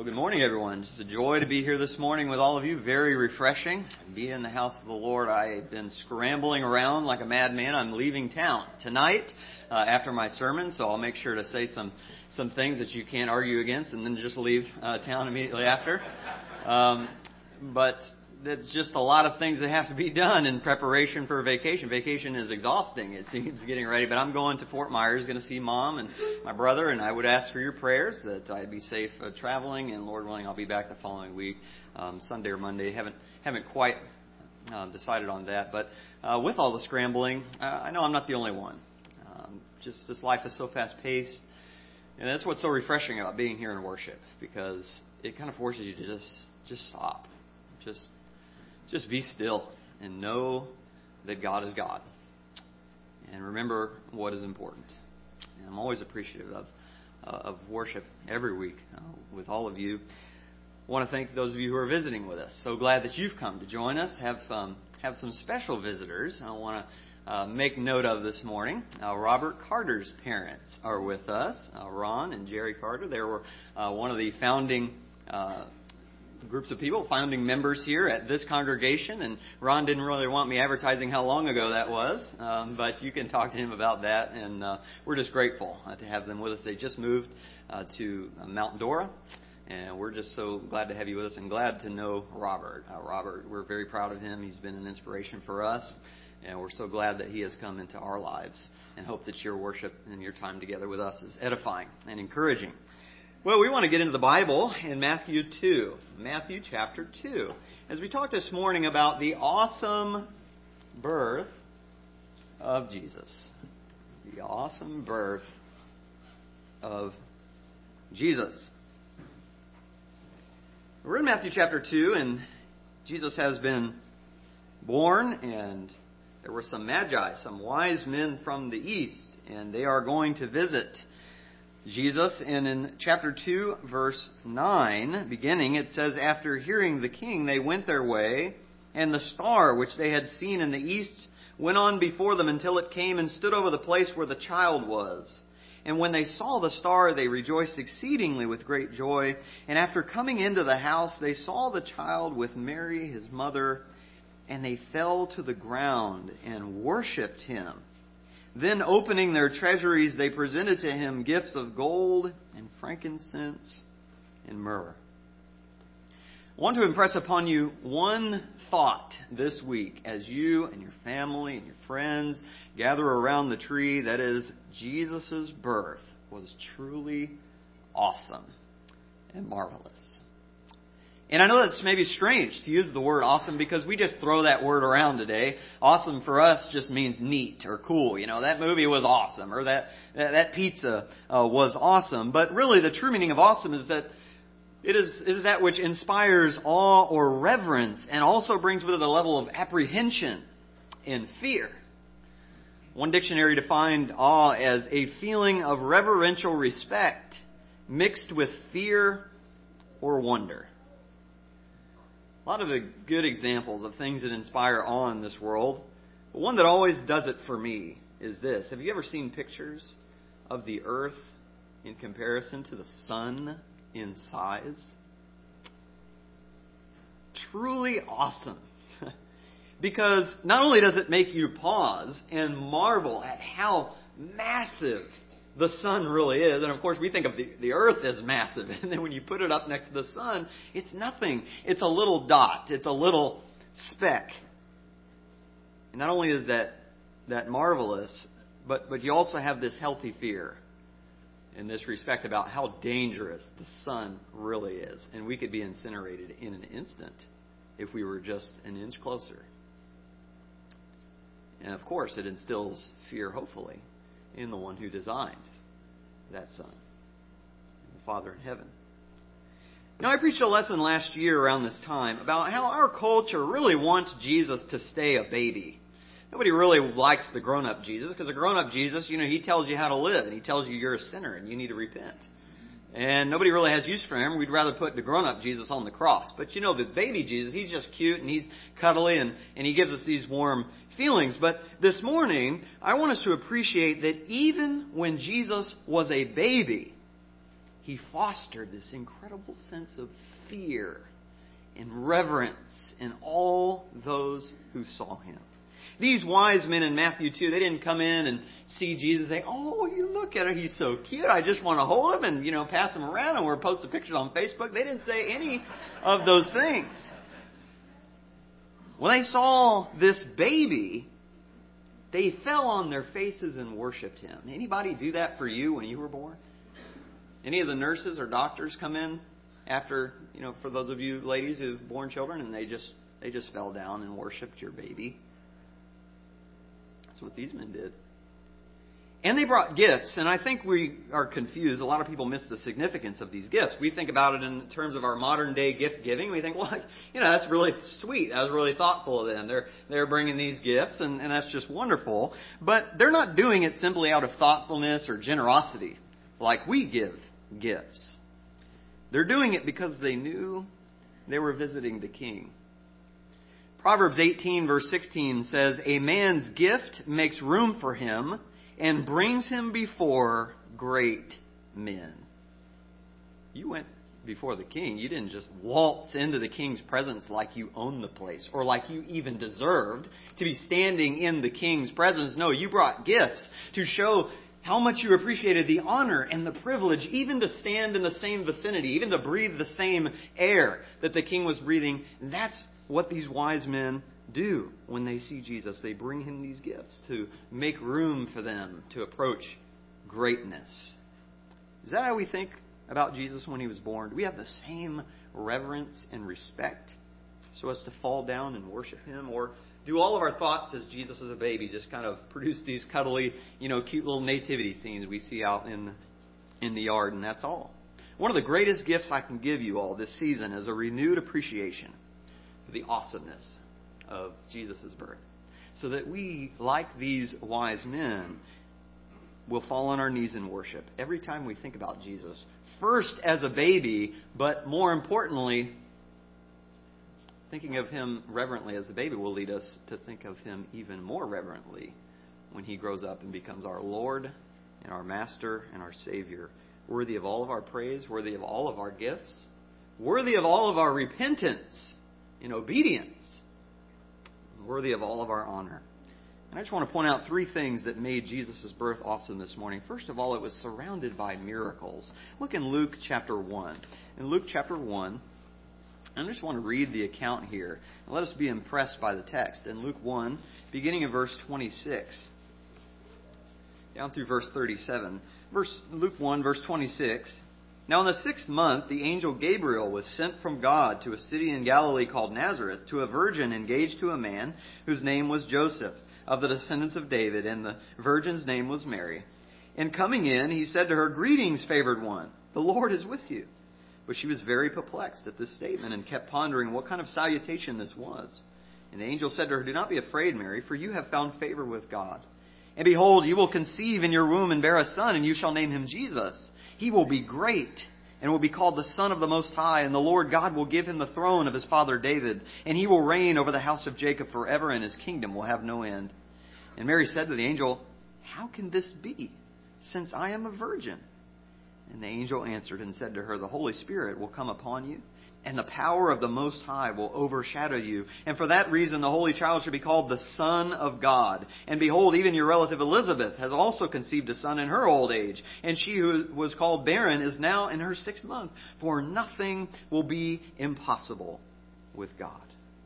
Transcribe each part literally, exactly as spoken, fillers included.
Well, good morning, everyone. It's a joy to be here this morning with all of you. Very refreshing. Be in the house of the Lord. I've been scrambling around like a madman. I'm leaving town tonight uh, after my sermon, so I'll make sure to say some some things that you can't argue against, and then just leave uh, town immediately after. Um, but it's just a lot of things that have to be done in preparation for vacation. Vacation is exhausting, it seems, getting ready. But I'm going to Fort Myers, going to see Mom and my brother, and I would ask for your prayers that I'd be safe uh, traveling, and Lord willing, I'll be back the following week, um, Sunday or Monday. Haven't haven't quite uh, decided on that. But uh, with all the scrambling, uh, I know I'm not the only one. Um, just this life is so fast-paced, and that's what's so refreshing about being here in worship, because it kind of forces you to just just stop, just. Just be still and know that God is God. And remember what is important. And I'm always appreciative of uh, of worship every week uh, with all of you. I want to thank those of you who are visiting with us. So glad that you've come to join us. Have some, have some special visitors I want to uh, make note of this morning. Uh, Robert Carter's parents are with us. Uh, Ron and Jerry Carter. They were uh, one of the founding uh groups of people, founding members here at this congregation, and Ron didn't really want me advertising how long ago that was, um, but you can talk to him about that, and uh, we're just grateful uh, to have them with us. They just moved uh, to uh, Mount Dora, and we're just so glad to have you with us, and glad to know Robert. Uh, Robert, we're very proud of him. He's been an inspiration for us, and we're so glad that he has come into our lives, and hope that your worship and your time together with us is edifying and encouraging. Well, we want to get into the Bible in Matthew two. Matthew chapter two. As we talk this morning about the awesome birth of Jesus. The awesome birth of Jesus. We're in Matthew chapter two, and Jesus has been born, and there were some magi, some wise men from the east, and they are going to visit Jesus. And in chapter two, verse nine, beginning, it says, "After hearing the king, they went their way, and the star which they had seen in the east went on before them until it came and stood over the place where the child was. And when they saw the star, they rejoiced exceedingly with great joy. And after coming into the house, they saw the child with Mary, his mother, and they fell to the ground and worshipped him. Then, opening their treasuries, they presented to him gifts of gold and frankincense and myrrh." I want to impress upon you one thought this week as you and your family and your friends gather around the tree. That is, Jesus' birth was truly awesome and marvelous. And I know that's maybe strange to use the word awesome, because we just throw that word around today. Awesome for us just means neat or cool. You know, that movie was awesome, or that that, that pizza uh, was awesome. But really, the true meaning of awesome is that it is, is that which inspires awe or reverence, and also brings with it a level of apprehension and fear. One dictionary defined awe as a feeling of reverential respect mixed with fear or wonder. A lot of the good examples of things that inspire awe in this world, but one that always does it for me is this. Have you ever seen pictures of the earth in comparison to the sun in size? Truly awesome. Because not only does it make you pause and marvel at how massive the sun really is. And of course, we think of the, the earth as massive. And then when you put it up next to the sun, it's nothing. It's a little dot. It's a little speck. And not only is that that marvelous, but, but you also have this healthy fear in this respect about how dangerous the sun really is. And we could be incinerated in an instant if we were just an inch closer. And of course, it instills fear, hopefully, in the one who designed that sun, the Father in heaven. Now, I preached a lesson last year around this time about how our culture really wants Jesus to stay a baby. Nobody really likes the grown-up Jesus, because the grown-up Jesus, you know, he tells you how to live, and he tells you you're a sinner and you need to repent. And nobody really has use for him. We'd rather put the grown-up Jesus on the cross. But you know, the baby Jesus, he's just cute and he's cuddly and, and he gives us these warm feelings. But this morning, I want us to appreciate that even when Jesus was a baby, he fostered this incredible sense of fear and reverence in all those who saw him. These wise men in Matthew two, they didn't come in and see Jesus and say, oh, you look at him, he's so cute, I just want to hold him and, you know, pass him around and we're posting pictures on Facebook. They didn't say any of those things. When they saw this baby, they fell on their faces and worshipped him. Anybody do that for you when you were born? Any of the nurses or doctors come in after, you know, for those of you ladies who've born children and they just they just fell down and worshipped your baby? That's what these men did. And they brought gifts, and I think we are confused. A lot of people miss the significance of these gifts. We think about it in terms of our modern day gift giving. We think, well, you know, that's really sweet. That was really thoughtful of them. They're they're bringing these gifts, and, and that's just wonderful. But they're not doing it simply out of thoughtfulness or generosity, like we give gifts. They're doing it because they knew they were visiting the King. Proverbs eighteen verse sixteen says, a man's gift makes room for him and brings him before great men. You went before the king. You didn't just waltz into the king's presence like you owned the place or like you even deserved to be standing in the king's presence. No, you brought gifts to show how much you appreciated the honor and the privilege even to stand in the same vicinity, even to breathe the same air that the king was breathing. And that's what these wise men do when they see Jesus. They bring him these gifts to make room for them to approach greatness. Is that how we think about Jesus when he was born? Do we have the same reverence and respect so as to fall down and worship him? Or do all of our thoughts as Jesus as a baby just kind of produce these cuddly, you know, cute little nativity scenes we see out in, in the yard, and that's all? One of the greatest gifts I can give you all this season is a renewed appreciation for the awesomeness of Jesus' birth. So that we, like these wise men, will fall on our knees in worship every time we think about Jesus. First as a baby, but more importantly, thinking of him reverently as a baby will lead us to think of him even more reverently when he grows up and becomes our Lord and our Master and our Savior, worthy of all of our praise, worthy of all of our gifts, worthy of all of our repentance in obedience, worthy of all of our honor. And I just want to point out three things that made Jesus' birth awesome this morning. First of all, it was surrounded by miracles. Look in Luke chapter one. In Luke chapter one, I just want to read the account here and let us be impressed by the text. In Luke one, beginning in verse twenty-six, down through verse thirty-seven. Verse Luke one, verse twenty-six. Now in the sixth month, the angel Gabriel was sent from God to a city in Galilee called Nazareth, to a virgin engaged to a man whose name was Joseph, of the descendants of David, and the virgin's name was Mary. And coming in, he said to her, "Greetings, favored one, the Lord is with you." But she was very perplexed at this statement and kept pondering what kind of salutation this was. And the angel said to her, "Do not be afraid, Mary, for you have found favor with God. And behold, you will conceive in your womb and bear a son, and you shall name him Jesus. He will be great and will be called the Son of the Most High, and the Lord God will give him the throne of his father David, and he will reign over the house of Jacob forever, and his kingdom will have no end." And Mary said to the angel, "How can this be, since I am a virgin?" And the angel answered and said to her, "The Holy Spirit will come upon you, and the power of the Most High will overshadow you. And for that reason the Holy Child shall be called the Son of God. And behold, even your relative Elizabeth has also conceived a son in her old age. And she who was called barren is now in her sixth month. For nothing will be impossible with God."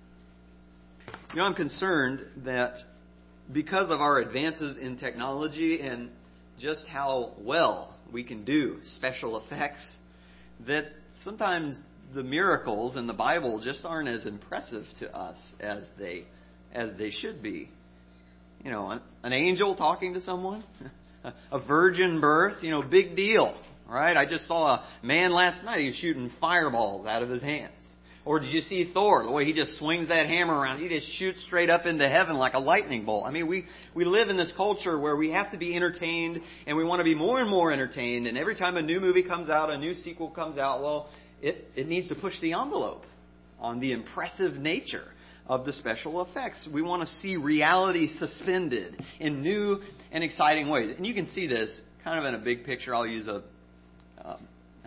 You know, I'm concerned that because of our advances in technology and just how well we can do special effects, that sometimes the miracles in the Bible just aren't as impressive to us as they as they should be. You know, an, an angel talking to someone, a virgin birth, you know, big deal, right? I just saw a man last night, he was shooting fireballs out of his hands. Or did you see Thor, the way he just swings that hammer around? He just shoots straight up into heaven like a lightning bolt. I mean, we, we live in this culture where we have to be entertained, and we want to be more and more entertained. And every time a new movie comes out, a new sequel comes out, well, It, it needs to push the envelope on the impressive nature of the special effects. We want to see reality suspended in new and exciting ways. And you can see this kind of in a big picture. I'll use a, uh,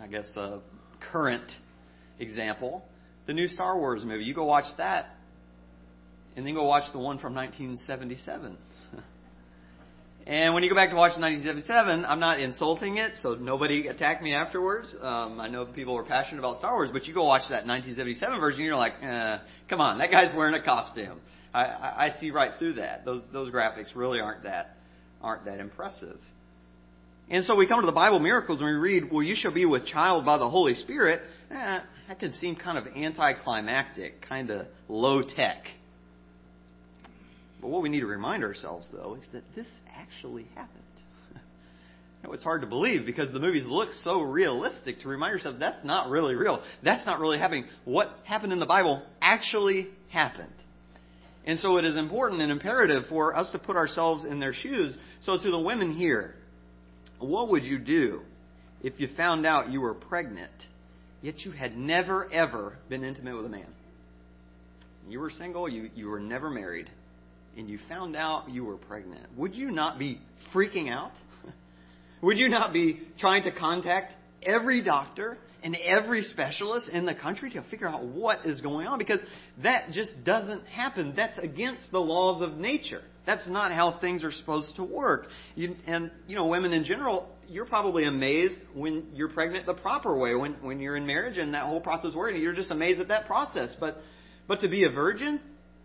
I guess, a current example, the new Star Wars movie. You go watch that, and then go watch the one from nineteen seventy-seven. And when you go back to watch nineteen seventy-seven, I'm not insulting it, so nobody attack me afterwards. Um, I know people are passionate about Star Wars, but you go watch that nineteen seventy-seven version, and you're like, eh, come on, that guy's wearing a costume. I, I, I see right through that. Those those graphics really aren't that aren't that impressive. And so we come to the Bible miracles and we read, well, you shall be with child by the Holy Spirit. Eh, that could seem kind of anticlimactic, kind of low tech. But what we need to remind ourselves, though, is that this actually happened. You know, it's hard to believe because the movies look so realistic. To remind yourself that's not really real. That's not really happening. What happened in the Bible actually happened. And so it is important and imperative for us to put ourselves in their shoes. So to the women here, what would you do if you found out you were pregnant, yet you had never, ever been intimate with a man? You were single, you, you were never married, and you found out you were pregnant. Would you not be freaking out? Would you not be trying to contact every doctor and every specialist in the country to figure out what is going on? Because that just doesn't happen. That's against the laws of nature. That's not how things are supposed to work. You, and, you know, women in general, you're probably amazed when you're pregnant the proper way, when, when you're in marriage and that whole process working. You're just amazed at that process. But, but to be a virgin,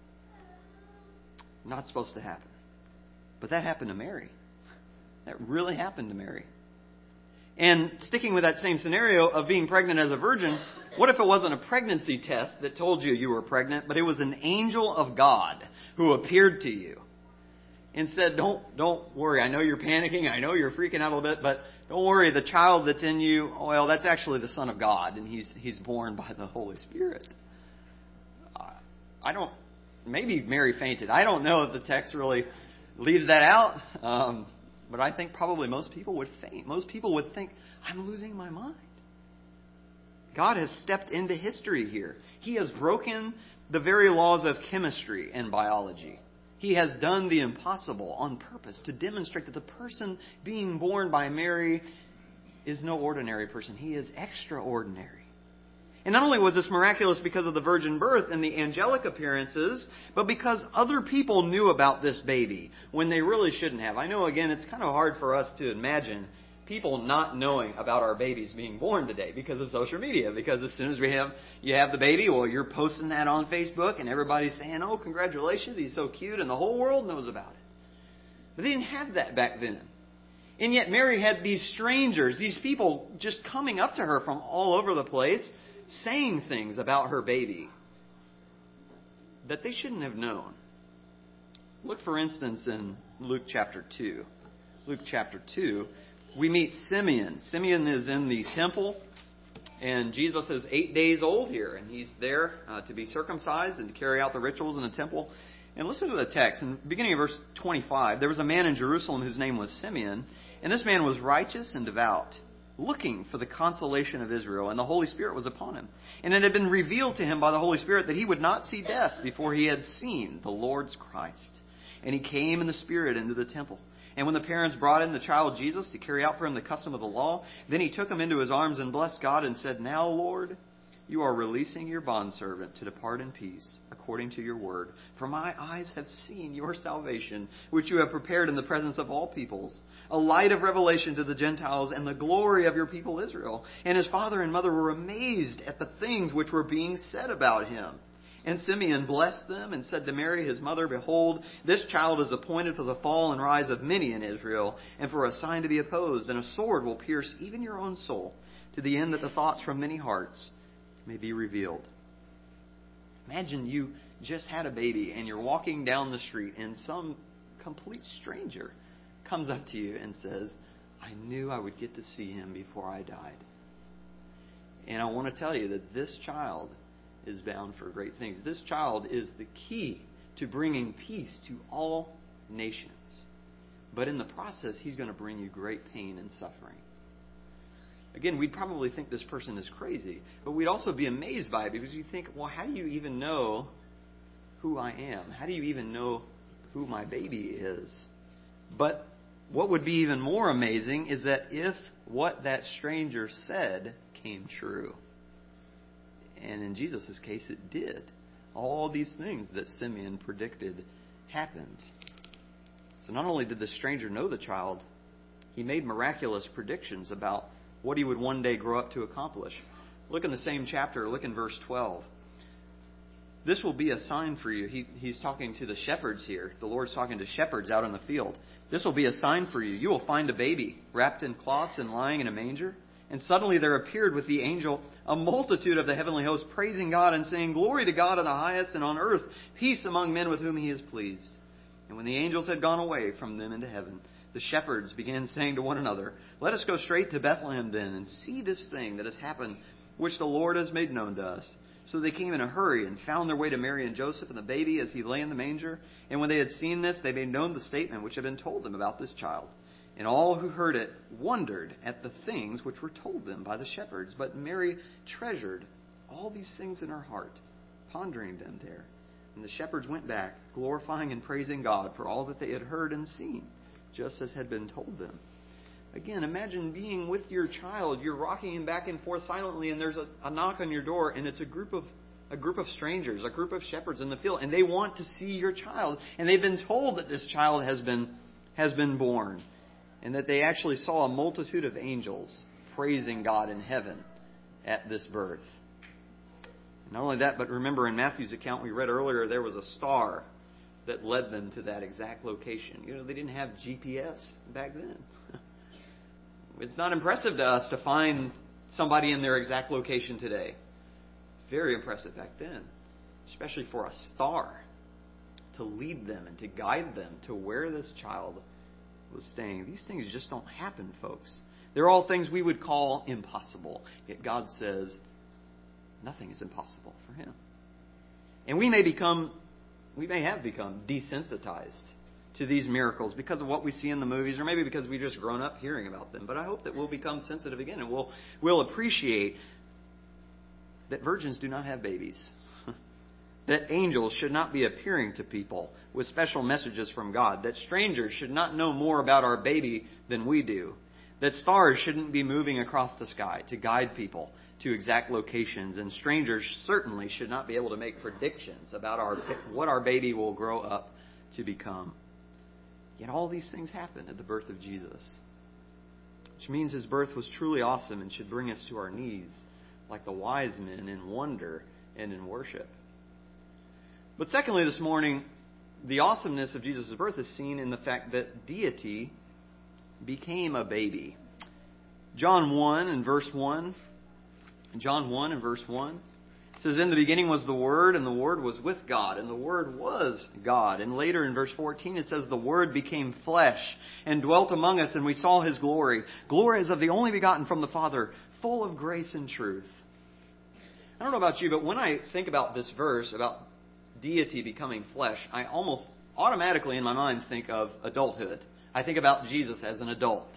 not supposed to happen. But that happened to Mary. That really happened to Mary. And sticking with that same scenario of being pregnant as a virgin, what if it wasn't a pregnancy test that told you you were pregnant, but it was an angel of God who appeared to you and said, don't, don't worry. I know you're panicking. I know you're freaking out a little bit, but don't worry. The child that's in you, well, that's actually the Son of God, and he's he's born by the Holy Spirit. Uh, I don't, maybe Mary fainted. I don't know if the text really leaves that out. Um, But I think probably most people would faint. Most people would think, I'm losing my mind. God has stepped into history here. He has broken the very laws of chemistry and biology. He has done the impossible on purpose to demonstrate that the person being born by Mary is no ordinary person. He is extraordinary. And not only was this miraculous because of the virgin birth and the angelic appearances, but because other people knew about this baby when they really shouldn't have. I know, again, it's kind of hard for us to imagine people not knowing about our babies being born today because of social media. Because as soon as we have you have the baby, well, you're posting that on Facebook and everybody's saying, oh, congratulations, he's so cute, and the whole world knows about it. But they didn't have that back then. And yet Mary had these strangers, these people just coming up to her from all over the place, saying things about her baby that they shouldn't have known. Look, for instance, in Luke chapter two. Luke chapter two, we meet Simeon. Simeon is in the temple, and Jesus is eight days old here, and he's there uh, to be circumcised and to carry out the rituals in the temple. And listen to the text. In the beginning of verse twenty-five, there was a man in Jerusalem whose name was Simeon, and this man was righteous and devout, looking for the consolation of Israel, and the Holy Spirit was upon him. And it had been revealed to him by the Holy Spirit that he would not see death before he had seen the Lord's Christ. And he came in the Spirit into the temple. And when the parents brought in the child Jesus to carry out for him the custom of the law, then he took him into his arms and blessed God and said, Now, Lord, you are releasing your bondservant to depart in peace, according to your word. For my eyes have seen your salvation, which you have prepared in the presence of all peoples, a light of revelation to the Gentiles and the glory of your people Israel. And his father and mother were amazed at the things which were being said about him. And Simeon blessed them and said to Mary, his mother, Behold, this child is appointed for the fall and rise of many in Israel, and for a sign to be opposed, and a sword will pierce even your own soul, to the end that the thoughts from many hearts may be revealed. Imagine you just had a baby and you're walking down the street and some complete stranger comes up to you and says, I knew I would get to see him before I died. And I want to tell you that this child is bound for great things. This child is the key to bringing peace to all nations. But in the process, he's going to bring you great pain and suffering. Again, we'd probably think this person is crazy, but we'd also be amazed by it because you think, well, how do you even know who I am? How do you even know who my baby is? But what would be even more amazing is that if what that stranger said came true. And in Jesus' case, it did. All these things that Simeon predicted happened. So not only did the stranger know the child, he made miraculous predictions about what he would one day grow up to accomplish. Look in the same chapter, look in verse twelve. This will be a sign for you. He, he's talking to the shepherds here. The Lord's talking to shepherds out in the field. This will be a sign for you. You will find a baby wrapped in cloths and lying in a manger. And suddenly there appeared with the angel a multitude of the heavenly host, praising God and saying, Glory to God in the highest, and on earth peace among men with whom He is pleased. And when the angels had gone away from them into heaven, the shepherds began saying to one another, Let us go straight to Bethlehem then, and see this thing that has happened, which the Lord has made known to us. So they came in a hurry and found their way to Mary and Joseph and the baby as he lay in the manger. And when they had seen this, they made known the statement which had been told them about this child. And all who heard it wondered at the things which were told them by the shepherds. But Mary treasured all these things in her heart, pondering them there. And the shepherds went back, glorifying and praising God for all that they had heard and seen, just as had been told them. Again, imagine being with your child. You're rocking him back and forth silently, and there's a, a knock on your door, and it's a group of a group of strangers, a group of shepherds in the field, and they want to see your child. And they've been told that this child has been has been born, and that they actually saw a multitude of angels praising God in heaven at this birth. And not only that, but remember in Matthew's account we read earlier, there was a star that led them to that exact location. You know, they didn't have G P S back then. It's not impressive to us to find somebody in their exact location today. Very impressive back then, especially for a star to lead them and to guide them to where this child was staying. These things just don't happen, folks. They're all things we would call impossible. Yet God says nothing is impossible for Him. And we may become, we may have become desensitized to these miracles because of what we see in the movies, or maybe because we've just grown up hearing about them. But I hope that we'll become sensitive again, and we'll we'll appreciate that virgins do not have babies. That angels should not be appearing to people with special messages from God. That strangers should not know more about our baby than we do. That stars shouldn't be moving across the sky to guide people to exact locations. And strangers certainly should not be able to make predictions about our what our baby will grow up to become. Yet all these things happened at the birth of Jesus, which means His birth was truly awesome and should bring us to our knees like the wise men in wonder and in worship. But secondly, this morning, the awesomeness of Jesus' birth is seen in the fact that deity became a baby. John one and verse one. John one and verse one. It says, In the beginning was the Word, and the Word was with God, and the Word was God. And later in verse fourteen it says, The Word became flesh and dwelt among us, and we saw His glory. Glory as of the only begotten from the Father, full of grace and truth. I don't know about you, but when I think about this verse, about deity becoming flesh, I almost automatically in my mind think of adulthood. I think about Jesus as an adult.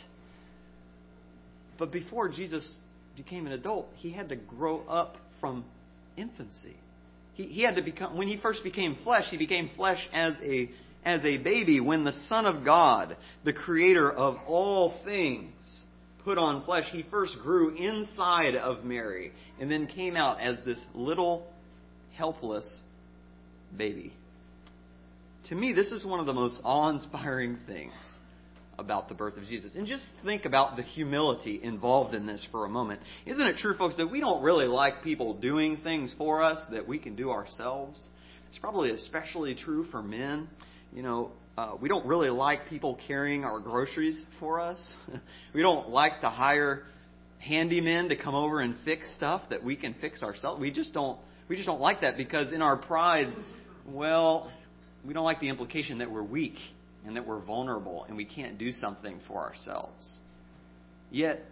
But before Jesus became an adult, He had to grow up from infancy. He, he had to become, when He first became flesh, He became flesh as a, as a baby. When the Son of God, the Creator of all things, put on flesh, He first grew inside of Mary and then came out as this little helpless baby. To me, this is one of the most awe-inspiring things about the birth of Jesus. And just think about the humility involved in this for a moment. Isn't it true, folks, that we don't really like people doing things for us that we can do ourselves? It's probably especially true for men. You know, uh, we don't really like people carrying our groceries for us. We don't like to hire handymen to come over and fix stuff that we can fix ourselves. We just don't. We just don't like that because in our pride, well, we don't like the implication that we're weak and that we're vulnerable and we can't do something for ourselves. Yet,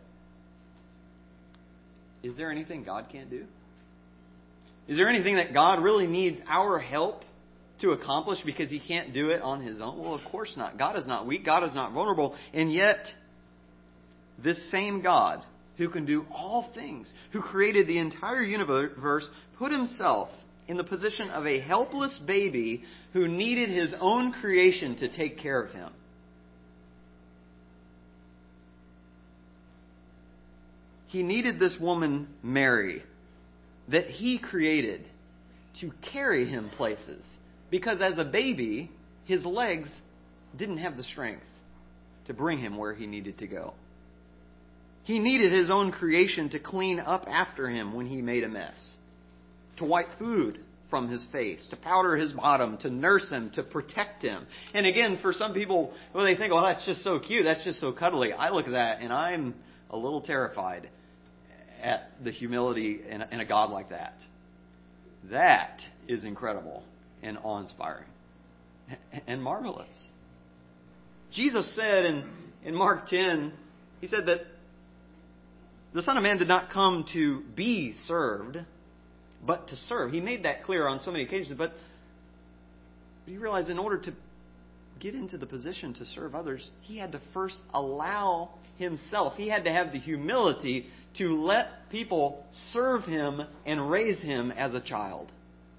is there anything God can't do? Is there anything that God really needs our help to accomplish because He can't do it on His own? Well, of course not. God is not weak. God is not vulnerable. And yet, this same God who can do all things, who created the entire universe, put Himself in the position of a helpless baby who needed His own creation to take care of Him. He needed this woman, Mary, that He created to carry Him places. Because as a baby, His legs didn't have the strength to bring Him where He needed to go. He needed His own creation to clean up after Him when He made a mess, to wipe food from His face, to powder His bottom, to nurse Him, to protect Him. And again, for some people, well, they think, well, that's just so cute, that's just so cuddly. I look at that and I'm a little terrified at the humility in a, in a God like that. That is incredible and awe-inspiring and marvelous. Jesus said in, in Mark ten, He said that the Son of Man did not come to be served, but to serve. He made that clear on so many occasions, but you realize in order to get into the position to serve others, He had to first allow Himself. He had to have the humility to let people serve Him and raise Him as a child.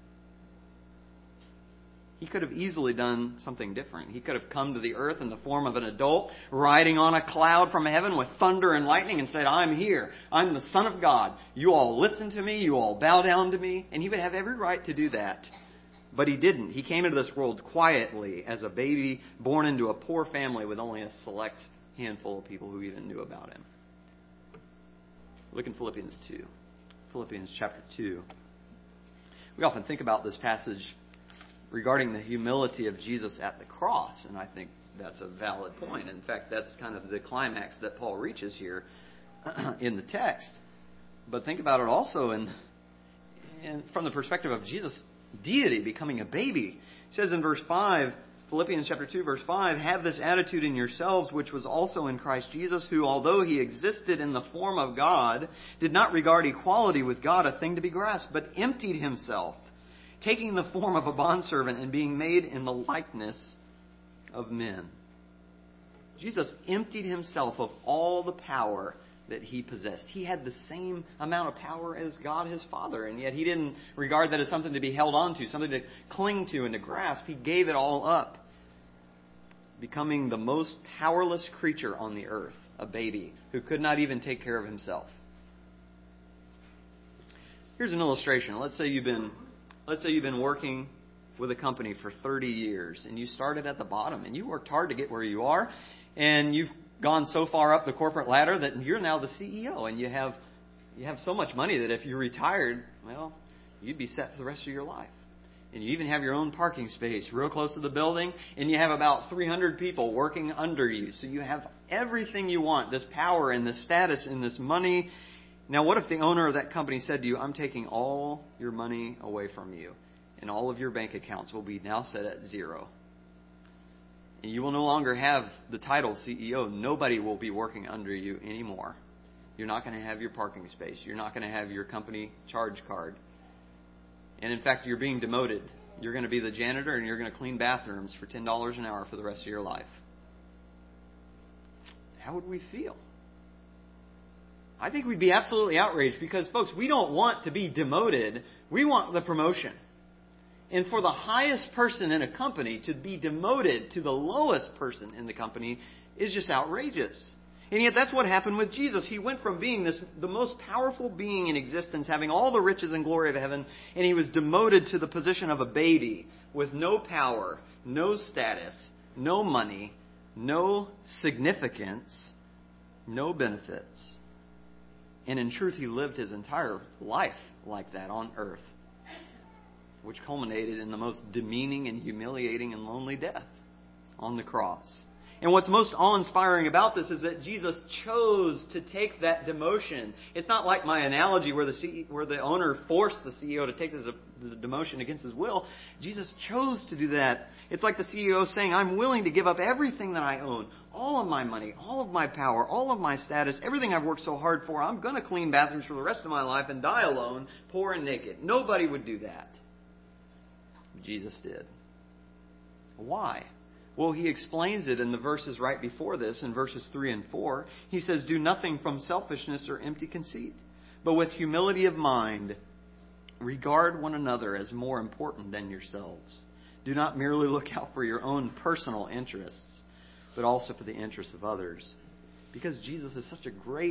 He could have easily done something different. He could have come to the earth in the form of an adult, riding on a cloud from heaven with thunder and lightning and said, I'm here. I'm the Son of God. You all listen to me. You all bow down to me. And He would have every right to do that. But He didn't. He came into this world quietly as a baby born into a poor family with only a select handful of people who even knew about Him. Look in Philippians two. Philippians chapter two. We often think about this passage regarding the humility of Jesus at the cross, and I think that's a valid point. In fact, that's kind of the climax that Paul reaches here in the text. But think about it also in, in from the perspective of Jesus' deity becoming a baby. It says in verse five, Philippians chapter two, verse five, have this attitude in yourselves, which was also in Christ Jesus, who, although He existed in the form of God, did not regard equality with God a thing to be grasped, but emptied Himself, taking the form of a bondservant and being made in the likeness of men. Jesus emptied Himself of all the power that He possessed. He had the same amount of power as God, His Father, and yet He didn't regard that as something to be held on to, something to cling to and to grasp. He gave it all up, becoming the most powerless creature on the earth, a baby who could not even take care of himself. Here's an illustration. Let's say you've been Let's say you've been working with a company for thirty years and you started at the bottom and you worked hard to get where you are, and you've gone so far up the corporate ladder that you're now the C E O, and you have you have so much money that if you retired, well, you'd be set for the rest of your life. And you even have your own parking space real close to the building, and you have about three hundred people working under you. So you have everything you want, this power and this status and this money. Now, what if the owner of that company said to you, I'm taking all your money away from you, and all of your bank accounts will be now set at zero. And you will no longer have the title C E O. Nobody will be working under you anymore. You're not going to have your parking space. You're not going to have your company charge card. And in fact, you're being demoted. You're going to be the janitor, and you're going to clean bathrooms for ten dollars an hour for the rest of your life. How would we feel? I think we'd be absolutely outraged because, folks, we don't want to be demoted. We want the promotion. And for the highest person in a company to be demoted to the lowest person in the company is just outrageous. And yet that's what happened with Jesus. He went from being this the most powerful being in existence, having all the riches and glory of heaven, and He was demoted to the position of a baby with no power, no status, no money, no significance, no benefits. And in truth, He lived His entire life like that on earth, which culminated in the most demeaning and humiliating and lonely death on the cross. And what's most awe-inspiring about this is that Jesus chose to take that demotion. It's not like my analogy where the C E O, where the owner forced the C E O to take the, the demotion against his will. Jesus chose to do that. It's like the C E O saying, I'm willing to give up everything that I own, all of my money, all of my power, all of my status, everything I've worked so hard for. I'm going to clean bathrooms for the rest of my life and die alone, poor and naked. Nobody would do that. Jesus did. Why? Well, He explains it in the verses right before this, in verses three and four. He says, do nothing from selfishness or empty conceit, but with humility of mind, regard one another as more important than yourselves. Do not merely look out for your own personal interests, but also for the interests of others. Because Jesus is such a great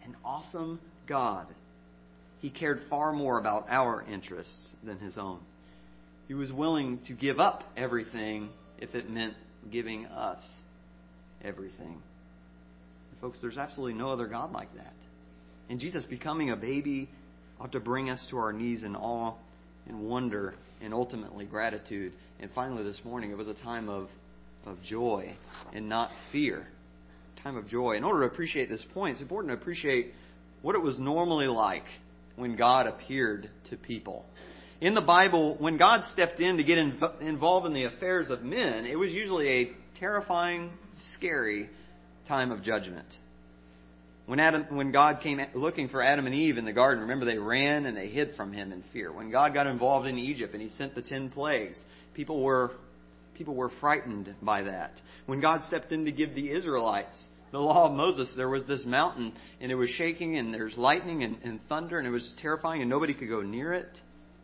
an awesome God. He cared far more about our interests than His own. He was willing to give up everything if it meant giving us everything. And folks, there's absolutely no other God like that. And Jesus becoming a baby ought to bring us to our knees in awe and wonder and ultimately gratitude. And finally this morning, it was a time of, of joy and not fear. Time of joy. In order to appreciate this point, it's important to appreciate what it was normally like when God appeared to people. In the Bible, when God stepped in to get inv- involved in the affairs of men, it was usually a terrifying, scary time of judgment. When Adam, when God came looking for Adam and Eve in the garden, remember they ran and they hid from Him in fear. When God got involved in Egypt and He sent the ten plagues, people were people were frightened by that. When God stepped in to give the Israelites the law of Moses, there was this mountain and it was shaking and there's lightning and, and thunder and it was terrifying and nobody could go near it.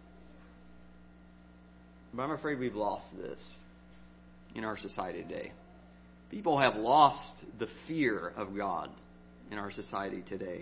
But I'm afraid we've lost this in our society today. People have lost the fear of God in our society today.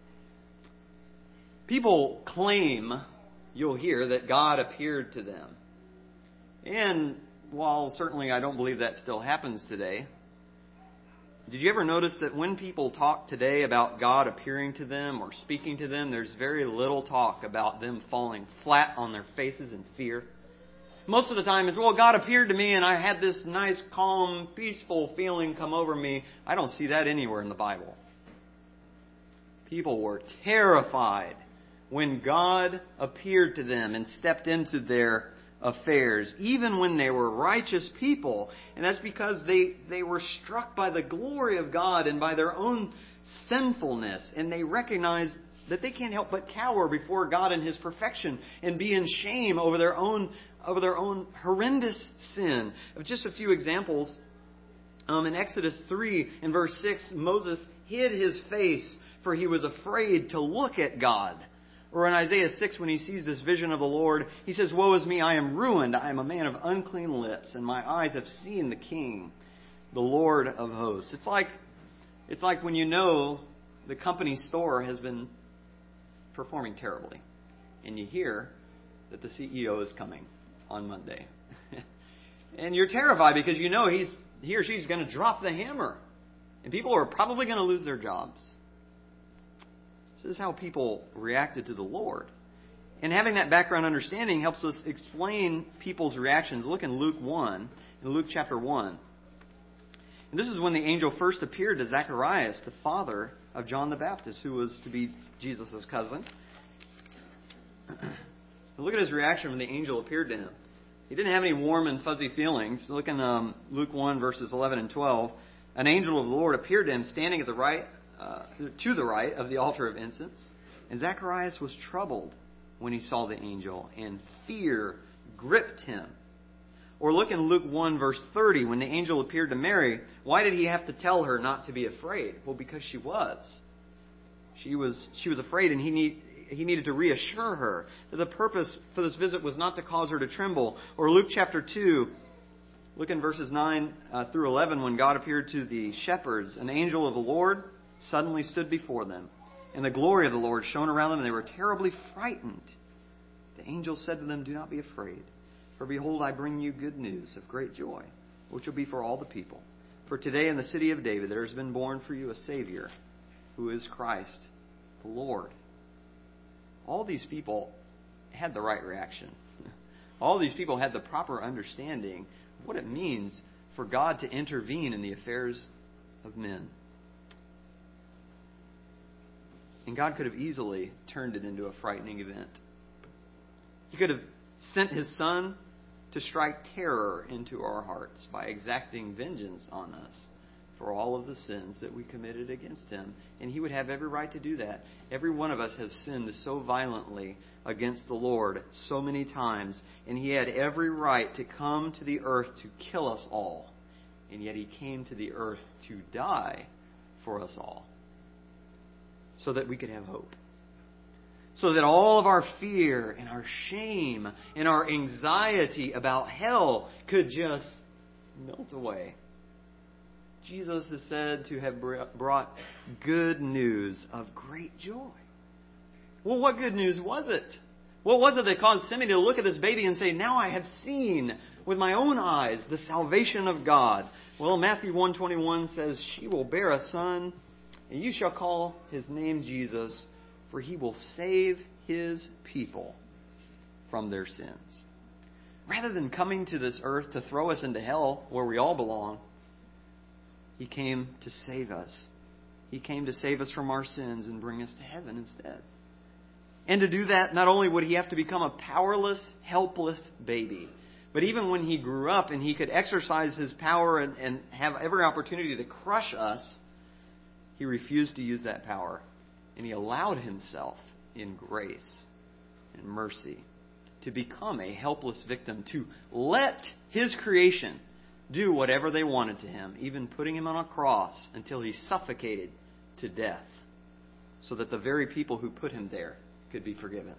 People claim, you'll hear, that God appeared to them. And while certainly I don't believe that still happens today, did you ever notice that when people talk today about God appearing to them or speaking to them, there's very little talk about them falling flat on their faces in fear? Most of the time it's, well, God appeared to me and I had this nice, calm, peaceful feeling come over me. I don't see that anywhere in the Bible. People were terrified when God appeared to them and stepped into their affairs, even when they were righteous people. And that's because they, they were struck by the glory of God and by their own sinfulness. And they recognized that they can't help but cower before God and His perfection and be in shame over their own over their own horrendous sin. Of just a few examples, um, in Exodus three, in verse six, Moses hid his face for he was afraid to look at God. Or in Isaiah six, when he sees this vision of the Lord, he says, "Woe is me, I am ruined. I am a man of unclean lips, and my eyes have seen the King, the Lord of hosts." It's like, it's like when you know the company store has been performing terribly, and you hear that the C E O is coming on Monday. And you're terrified because you know he's he or she's going to drop the hammer. And people are probably going to lose their jobs. This is how people reacted to the Lord. And having that background understanding helps us explain people's reactions. Look in Luke one, in Luke chapter one. And this is when the angel first appeared to Zacharias, the father of John the Baptist, who was to be Jesus' cousin. Look at his reaction when the angel appeared to him. He didn't have any warm and fuzzy feelings. Look in um, Luke one, verses eleven and twelve. An angel of the Lord appeared to him, standing at the right, uh, to the right of the altar of incense. And Zacharias was troubled when he saw the angel, and fear gripped him. Or look in Luke one, verse thirty, when the angel appeared to Mary. Why did he have to tell her not to be afraid? Well, because she was. She was she was afraid, and he need, he needed to reassure her that the purpose for this visit was not to cause her to tremble. Or Luke chapter two, look in verses nine uh, through eleven, when God appeared to the shepherds. An angel of the Lord suddenly stood before them, and the glory of the Lord shone around them, and they were terribly frightened. The angel said to them, "Do not be afraid. For behold, I bring you good news of great joy, which will be for all the people. For today in the city of David there has been born for you a Savior, who is Christ the Lord." All these people had the right reaction. All these people had the proper understanding of what it means for God to intervene in the affairs of men. And God could have easily turned it into a frightening event. He could have sent His Son to strike terror into our hearts by exacting vengeance on us for all of the sins that we committed against Him. And He would have every right to do that. Every one of us has sinned so violently against the Lord so many times, and He had every right to come to the earth to kill us all. And yet He came to the earth to die for us all, so that we could have hope. So that all of our fear and our shame and our anxiety about hell could just melt away. Jesus is said to have brought good news of great joy. Well, what good news was it? What was it that caused Simeon to look at this baby and say, now I have seen with my own eyes the salvation of God? Well, Matthew one twenty-one says, she will bear a son, and you shall call his name Jesus, for he will save his people from their sins. Rather than coming to this earth to throw us into hell where we all belong, He came to save us. He came to save us from our sins and bring us to heaven instead. And to do that, not only would He have to become a powerless, helpless baby, but even when He grew up and He could exercise His power and, and have every opportunity to crush us, He refused to use that power. And He allowed Himself in grace and mercy to become a helpless victim, to let His creation do whatever they wanted to Him, even putting Him on a cross until He suffocated to death, so that the very people who put Him there could be forgiven.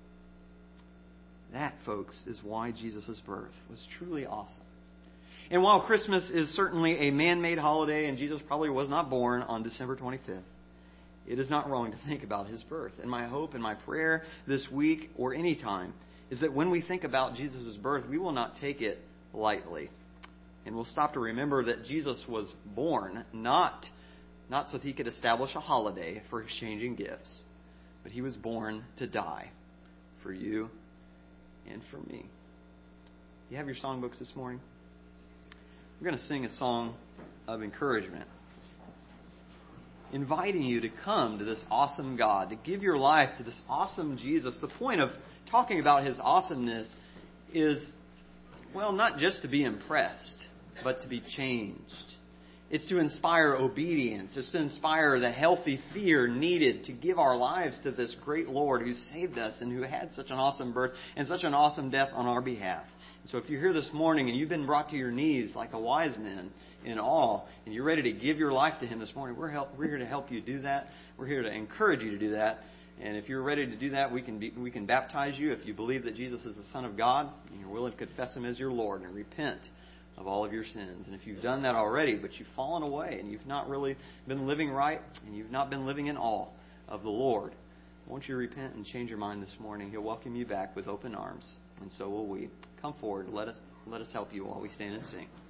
That, folks, is why Jesus' birth was truly awesome. And while Christmas is certainly a man-made holiday and Jesus probably was not born on December twenty-fifth, it is not wrong to think about His birth. And my hope and my prayer this week or any time is that when we think about Jesus' birth, we will not take it lightly. And we'll stop to remember that Jesus was born not, not so that He could establish a holiday for exchanging gifts, but He was born to die for you and for me. You have your songbooks this morning? We're going to sing a song of encouragement, inviting you to come to this awesome God, to give your life to this awesome Jesus. The point of talking about His awesomeness is, well, not just to be impressed, but to be changed. It's to inspire obedience. It's to inspire the healthy fear needed to give our lives to this great Lord who saved us and who had such an awesome birth and such an awesome death on our behalf. So if you're here this morning and you've been brought to your knees like a wise man in awe, and you're ready to give your life to Him this morning, we're help, we're here to help you do that. We're here to encourage you to do that. And if you're ready to do that, we can be, we can baptize you if you believe that Jesus is the Son of God and you're willing to confess Him as your Lord and repent of all of your sins. And if you've done that already, but you've fallen away and you've not really been living right and you've not been living in awe of the Lord, won't you repent and change your mind this morning? He'll welcome you back with open arms, and so will we. Come forward. Let us let us help you while we stand and sing.